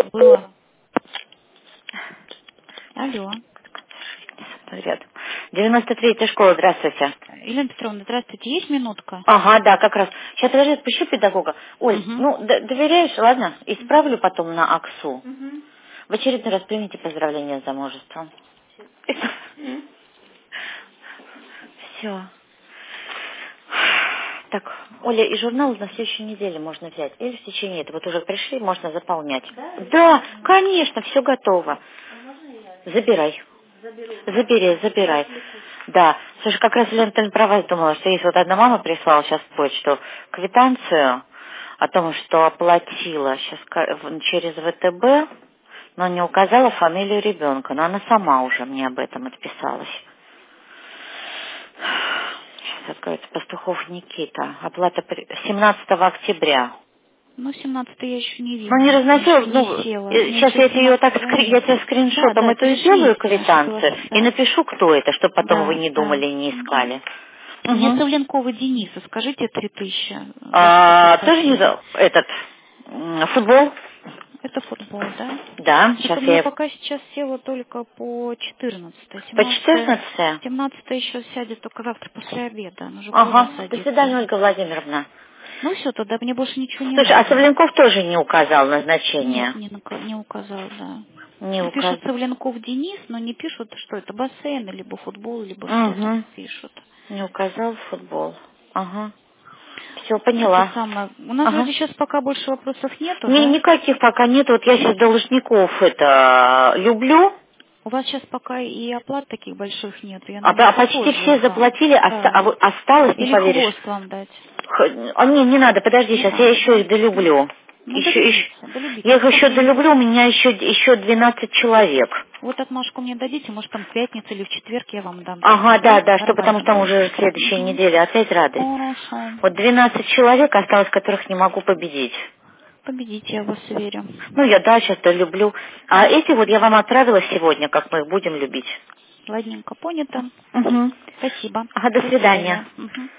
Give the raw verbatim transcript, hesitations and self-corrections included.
Было. Алло. Рядом. девяносто третья школа, здравствуйте. Елена Петровна, здравствуйте. Есть минутка? Ага, да, как раз. Сейчас, подожди, отпущу педагога. Оль, Угу. ну, д- доверяешь, ладно? Исправлю потом на АКСУ. Угу. В очередной раз примите поздравления с замужеством. Все. Так, Оля, и журнал на следующей неделе можно взять. Или в течение этого. Вот уже пришли, можно заполнять. Да? Да, конечно, все готово. А можно я Забирай. заберу? Забери, забирай. Отвлекусь. Да. Слушай, как раз Лена Анатольевна про вас думала, что есть вот одна мама прислала сейчас в почту квитанцию о том, что оплатила сейчас через ВТБ, но не указала фамилию ребенка. Но она сама уже мне об этом отписалась. Сейчас откроется Пастухов Никита. Оплата при- семнадцатого октября. Ну, семнадцатое я еще не Ну, не видела. разносила, Еще ну, не села. э, Мне сейчас еще я тебе ее так, семнадцатого скри- я нет. тебе Да, скриншотом да, эту сделаю, пришлите ваши квитанцию, глаза. и Да. напишу, кто это, чтобы потом вы Да, не да. думали, не Угу. искали. Мне Угу. Савленкова Дениса, скажите, три тысячи, за что А, тоже не заплатили? за этот м, футбол? Это футбол, да? Да, Просто сейчас у меня я пока сейчас села только по четырнадцатое. по семнадцатое, четырнадцатое. семнадцатое еще сядет только завтра после обеда. Она уже поздно Ага, до садится. свидания, Ольга Владимировна. Ну все, тогда мне больше ничего не Слушай, а надо. Савленков тоже не указал Нет, назначение? не, нака- не указал, да. Не Ну, пишут указал. Савленков Денис, но не пишут, что это бассейн, либо футбол, либо что там Угу. пишут. Не указал футбол. Ага. Все, Это поняла. самое. У нас Ага. вроде сейчас пока больше вопросов нету, Ни- да? никаких пока нет. Вот я сейчас должников это люблю, У вас сейчас пока и оплат таких больших нет. Я на а, них по- почти позже все вам. заплатили, оста- а Да. вот осталось, не Или поверишь. хвост вам дать. Х- А, не, не надо, подожди, Не сейчас я надо, еще да? их долюблю. Ну, Еще, еще. долюбиться, долюбите. Я их еще Спокойно. долюблю, у меня еще, еще двенадцать человек. Вот отмашку мне дадите, может, там в пятницу или в четверг я вам дам Ага, тогда, да, да? да, что потому Нормально что там будет. уже следующая Угу. неделя опять радость. Хорошо. Вот двенадцать человек осталось, которых не могу победить. Победите, я в вас верю. Ну, я, да, сейчас люблю. А эти вот я вам отправила сегодня, как мы их будем любить. Ладненько, понято. Угу. Спасибо. Ага, до До свидания. свидания. Мгм.